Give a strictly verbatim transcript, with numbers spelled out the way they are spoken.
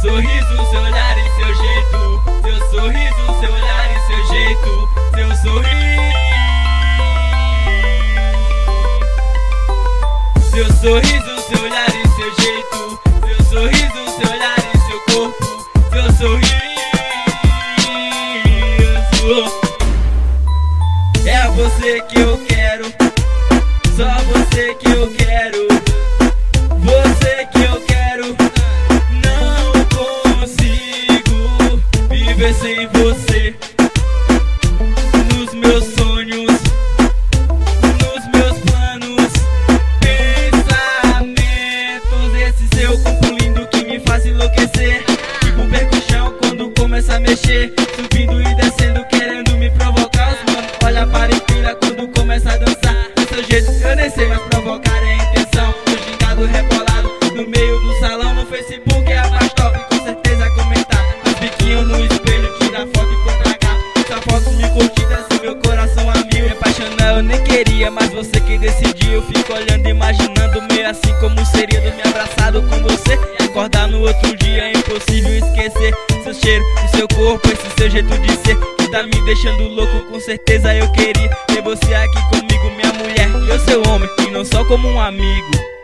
sorriso, seu olhar e seu jeito. Seu sorriso, seu olhar e seu jeito. Seu sorriso. Seu sorriso, seu olhar e seu jeito. Seu sorriso, seu olhar e seu corpo. Seu sorriso. É você que eu quero, só você que eu quero. Você que eu quero. Não consigo viver sem você. Nos meus sonhos, nos meus planos, pensamentos. Esse seu corpo lindo que me faz enlouquecer. Tipo percussão quando começa a mexer, subindo e descendo, querendo me provocar. Os mano olha para e pira quando começa a dançar. Do seu jeito eu nem sei, mas provocar é a intenção. Tô gingado, rebolado no meio do salão. No Facebook é a mais top, com certeza comentar. Faz biquinho no espelho, tira foto e põe pra cá. Essa foto me curtida, se meu coração a mil. Me apaixonar eu nem queria, mas você que decidiu. Eu fico olhando, imaginando, meio assim como seria dormir abraçado com você. Acordar no outro dia, é impossível esquecer seu cheiro, o seu corpo, esse seu jeito de ser que tá me deixando louco. Com certeza eu queria ter você aqui comigo, minha mulher e eu seu homem, e não só como um amigo.